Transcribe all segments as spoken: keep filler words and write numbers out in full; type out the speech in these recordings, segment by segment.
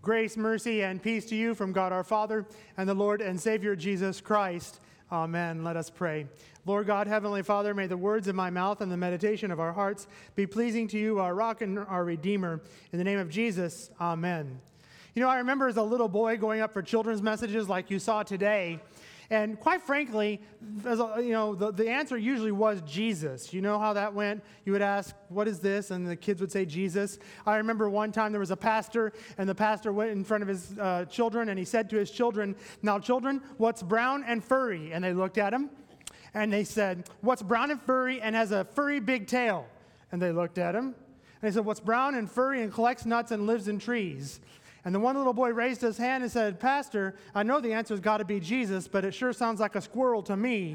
Grace, mercy, and peace to you from God our Father and the Lord and Savior Jesus Christ. Amen. Let us pray. Lord God, Heavenly Father, may the words of my mouth and the meditation of our hearts be pleasing to you, our rock and our redeemer. In the name of Jesus, amen. You know, I remember as a little boy going up for children's messages like you saw today. And quite frankly, as a, you know, the, the answer usually was Jesus. You know how that went? You would ask, what is this? And the kids would say Jesus. I remember one time there was a pastor, and the pastor went in front of his uh, children, and he said to his children, now children, what's brown and furry? And they looked at him, and they said, what's brown and furry and has a furry big tail? And they looked at him, and they said, what's brown and furry and collects nuts and lives in trees? And the one little boy raised his hand and said, Pastor, I know the answer's got to be Jesus, but it sure sounds like a squirrel to me.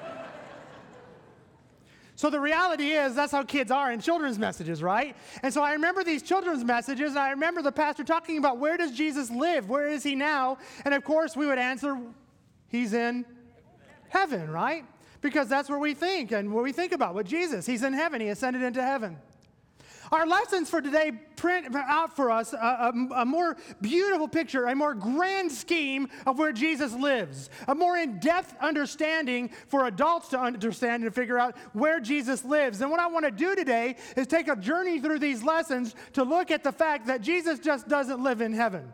So the reality is that's how kids are in children's messages, right? And so I remember these children's messages, and I remember the pastor talking about where does Jesus live? Where is he now? And of course we would answer, he's in heaven, right? Because that's where we think and what we think about with Jesus. He's in heaven. He ascended into heaven. Our lessons for today print out for us a, a, a more beautiful picture, a more grand scheme of where Jesus lives, a more in-depth understanding for adults to understand and figure out where Jesus lives. And what I want to do today is take a journey through these lessons to look at the fact that Jesus just doesn't live in heaven.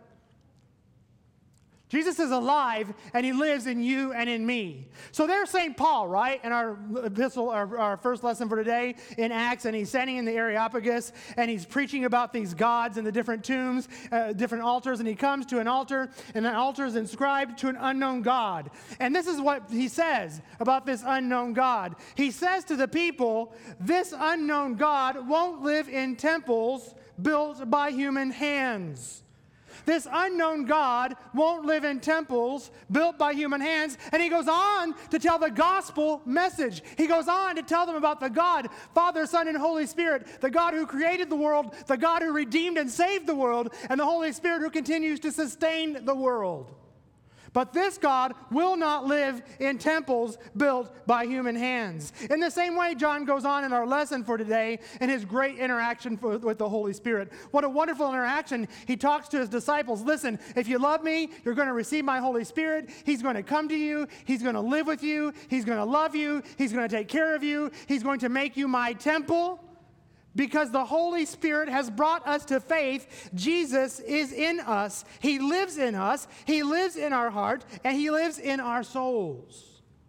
Jesus is alive, and he lives in you and in me. So there's Saint Paul, right, in our epistle, our, our first lesson for today in Acts, and he's standing in the Areopagus, and he's preaching about these gods and the different tombs, uh, different altars, and he comes to an altar, and that altar is inscribed to an unknown God. And this is what he says about this unknown God. He says to the people, this unknown God won't live in temples built by human hands. This unknown God won't live in temples built by human hands. And he goes on to tell the gospel message. He goes on to tell them about the God, Father, Son, and Holy Spirit, the God who created the world, the God who redeemed and saved the world, and the Holy Spirit who continues to sustain the world. But this God will not live in temples built by human hands. In the same way, John goes on in our lesson for today in his great interaction for, with the Holy Spirit. What a wonderful interaction. He talks to his disciples. Listen, if you love me, you're going to receive my Holy Spirit. He's going to come to you. He's going to live with you. He's going to love you. He's going to take care of you. He's going to make you my temple. Because the Holy Spirit has brought us to faith, Jesus is in us. He lives in us. He lives in our heart, and he lives in our souls.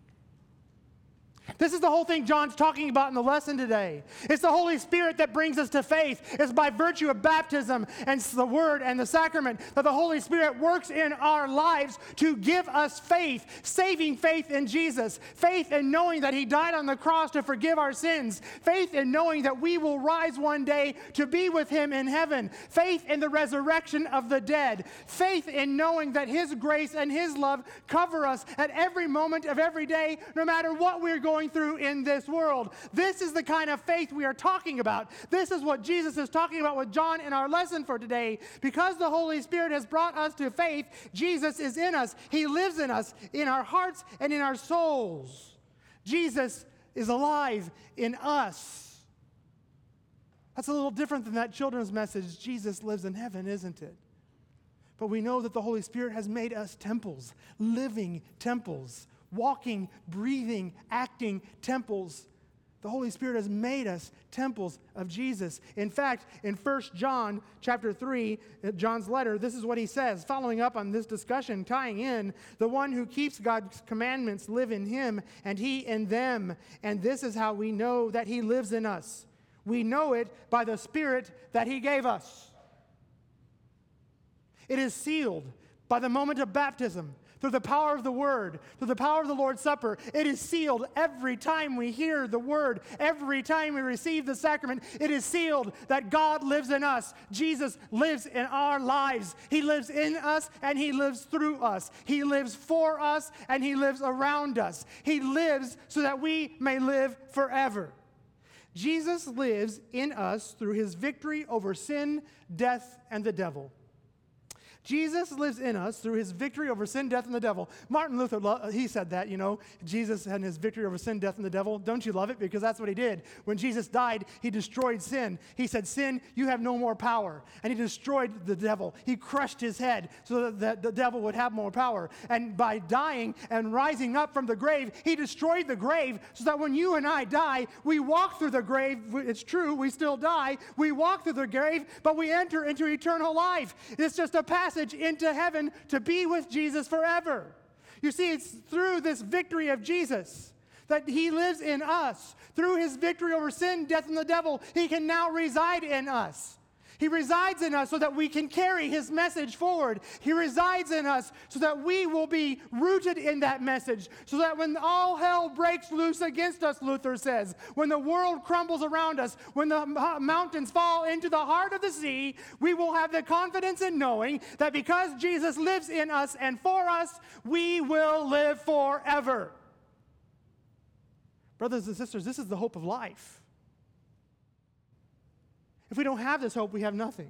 This is the whole thing John's talking about in the lesson today. It's the Holy Spirit that brings us to faith. It's by virtue of baptism and the Word and the sacrament that the Holy Spirit works in our lives to give us faith, saving faith in Jesus, faith in knowing that he died on the cross to forgive our sins, faith in knowing that we will rise one day to be with him in heaven, faith in the resurrection of the dead, faith in knowing that his grace and his love cover us at every moment of every day, no matter what we're going Going through in this world. This is the kind of faith we are talking about. This is what Jesus is talking about with John in our lesson for today. Because the Holy Spirit has brought us to faith, Jesus is in us. He lives in us, in our hearts and in our souls. Jesus is alive in us. That's a little different than that children's message, Jesus lives in heaven, isn't it? But we know that the Holy Spirit has made us temples, living temples. Walking, breathing, acting temples. The Holy Spirit has made us temples of Jesus. In fact, in First John chapter three, John's letter, this is what he says, following up on this discussion, tying in, the one who keeps God's commandments live in him, and he in them. And this is how we know that he lives in us. We know it by the Spirit that he gave us. It is sealed by the moment of baptism. Through the power of the Word, through the power of the Lord's Supper, it is sealed every time we hear the Word, every time we receive the sacrament. It is sealed that God lives in us. Jesus lives in our lives. He lives in us and he lives through us. He lives for us and he lives around us. He lives so that we may live forever. Jesus lives in us through his victory over sin, death, and the devil. Jesus lives in us through his victory over sin, death, and the devil. Martin Luther, he said that, you know, Jesus and his victory over sin, death, and the devil. Don't you love it? Because that's what he did. When Jesus died, he destroyed sin. He said, sin, you have no more power. And he destroyed the devil. He crushed his head so that the devil would have more power. And by dying and rising up from the grave, he destroyed the grave so that when you and I die, we walk through the grave. It's true, we still die. We walk through the grave, but we enter into eternal life. It's just a passage into heaven to be with Jesus forever. You see, it's through this victory of Jesus that he lives in us. Through his victory over sin, death, and the devil, he can now reside in us. He resides in us so that we can carry his message forward. He resides in us so that we will be rooted in that message, so that when all hell breaks loose against us, Luther says, when the world crumbles around us, when the mountains fall into the heart of the sea, we will have the confidence in knowing that because Jesus lives in us and for us, we will live forever. Brothers and sisters, this is the hope of life. If we don't have this hope, we have nothing.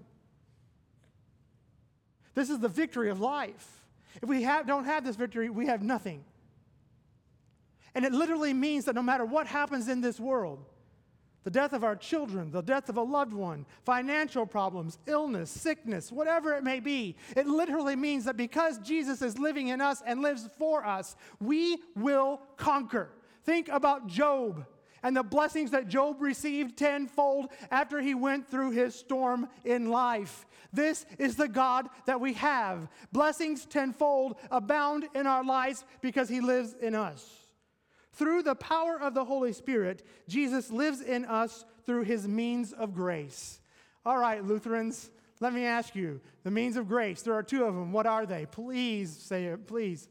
This is the victory of life. If we have, don't have this victory, we have nothing. And it literally means that no matter what happens in this world, the death of our children, the death of a loved one, financial problems, illness, sickness, whatever it may be, it literally means that because Jesus is living in us and lives for us, we will conquer. Think about Job and the blessings that Job received tenfold after he went through his storm in life. This is the God that we have. Blessings tenfold abound in our lives because he lives in us. Through the power of the Holy Spirit, Jesus lives in us through his means of grace. All right, Lutherans, let me ask you, the means of grace, there are two of them. What are they? Please say it, please.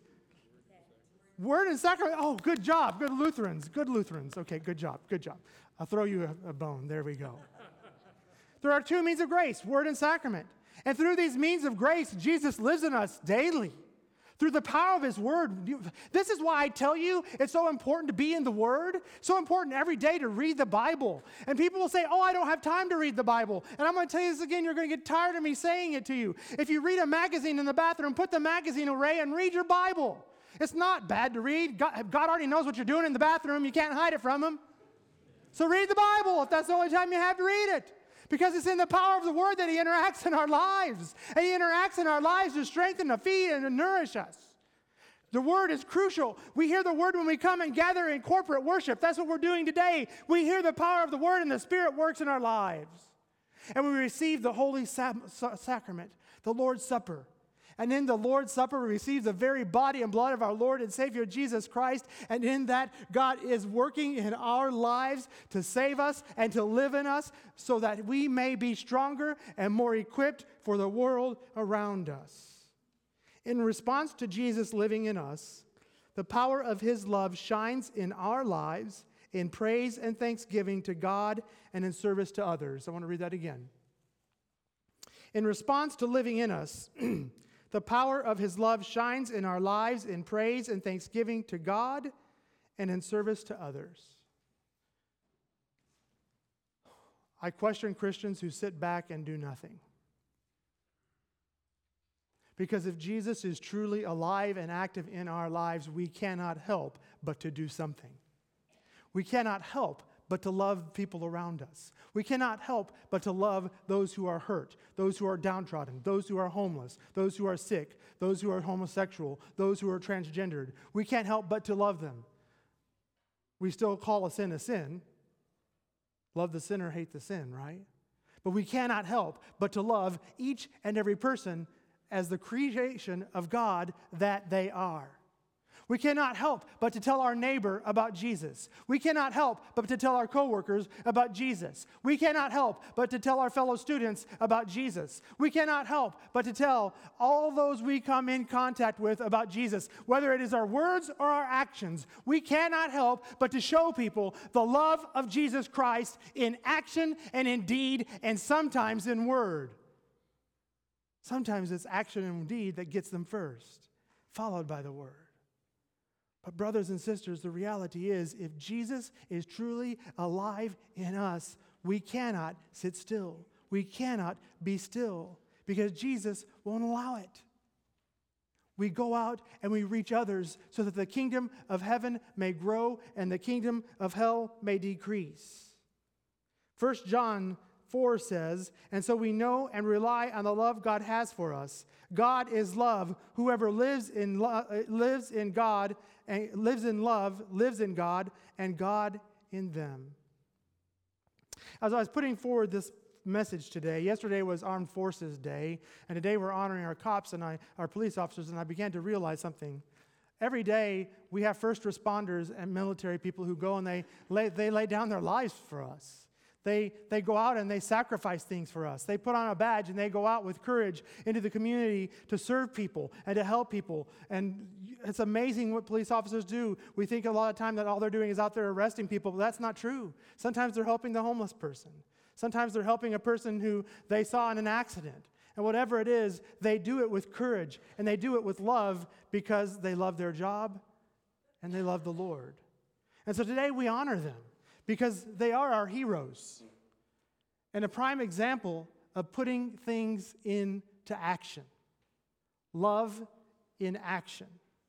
Word and sacrament. Oh, good job. Good Lutherans. Good Lutherans. Okay, good job. Good job. I'll throw you a, a bone. There we go. There are two means of grace, word and sacrament. And through these means of grace, Jesus lives in us daily. Through the power of his word. This is why I tell you it's so important to be in the word. So important every day to read the Bible. And people will say, oh, I don't have time to read the Bible. And I'm going to tell you this again. You're going to get tired of me saying it to you. If you read a magazine in the bathroom, put the magazine away and read your Bible. It's not bad to read. God, God already knows what you're doing in the bathroom. You can't hide it from him. So read the Bible if that's the only time you have to read it. Because it's in the power of the word that he interacts in our lives. And he interacts in our lives to strengthen, to feed, and to nourish us. The word is crucial. We hear the word when we come and gather in corporate worship. That's what we're doing today. We hear the power of the word and the Spirit works in our lives. And we receive the Holy Sacrament, the Lord's Supper. And in the Lord's Supper, we receive the very body and blood of our Lord and Savior Jesus Christ. And in that, God is working in our lives to save us and to live in us so that we may be stronger and more equipped for the world around us. In response to Jesus living in us, the power of his love shines in our lives in praise and thanksgiving to God and in service to others. I want to read that again. In response to living in us, the power of his love shines in our lives in praise and thanksgiving to God and in service to others. I question Christians who sit back and do nothing. Because if Jesus is truly alive and active in our lives, we cannot help but to do something. We cannot help but to love people around us. We cannot help but to love those who are hurt, those who are downtrodden, those who are homeless, those who are sick, those who are homosexual, those who are transgendered. We can't help but to love them. We still call a sin a sin. Love the sinner, hate the sin, right? But we cannot help but to love each and every person as the creation of God that they are. We cannot help but to tell our neighbor about Jesus. We cannot help but to tell our coworkers about Jesus. We cannot help but to tell our fellow students about Jesus. We cannot help but to tell all those we come in contact with about Jesus, whether it is our words or our actions. We cannot help but to show people the love of Jesus Christ in action and in deed and sometimes in word. Sometimes it's action and deed that gets them first, followed by the word. But brothers and sisters, the reality is, if Jesus is truly alive in us, we cannot sit still. We cannot be still because Jesus won't allow it. We go out and we reach others so that the kingdom of heaven may grow and the kingdom of hell may decrease. First John four says, and so we know and rely on the love God has for us. God is love. Whoever lives in lo- lives in God and lives in love lives in God and God in them. As I was putting forward this message today, yesterday was Armed Forces Day, and today we're honoring our cops and I, our police officers, and I began to realize something. Every day we have first responders and military people who go and they lay, they lay down their lives for us. They, they go out and they sacrifice things for us. They put on a badge and they go out with courage into the community to serve people and to help people. And it's amazing what police officers do. We think a lot of time that all they're doing is out there arresting people, but that's not true. Sometimes they're helping the homeless person. Sometimes they're helping a person who they saw in an accident. And whatever it is, they do it with courage and they do it with love because they love their job and they love the Lord. And so today we honor them, because they are our heroes and a prime example of putting things into action. Love in action.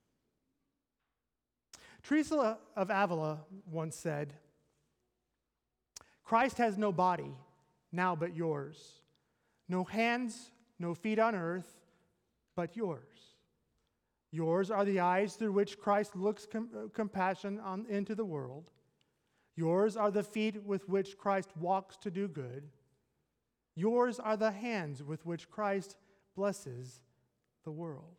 Teresa of Avila once said, Christ has no body now but yours, no hands, no feet on earth but yours. Yours are the eyes through which Christ looks com- compassion on, into the world. Yours are the feet with which Christ walks to do good. Yours are the hands with which Christ blesses the world.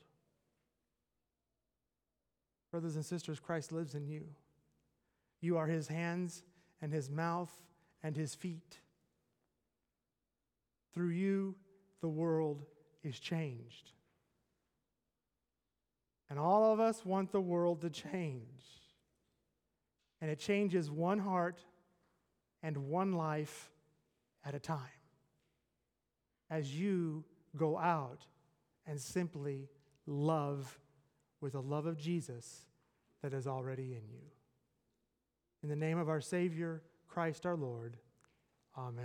Brothers and sisters, Christ lives in you. You are his hands and his mouth and his feet. Through you, the world is changed. And all of us want the world to change. And it changes one heart and one life at a time. As you go out and simply love with the love of Jesus that is already in you. In the name of our Savior, Christ our Lord, amen.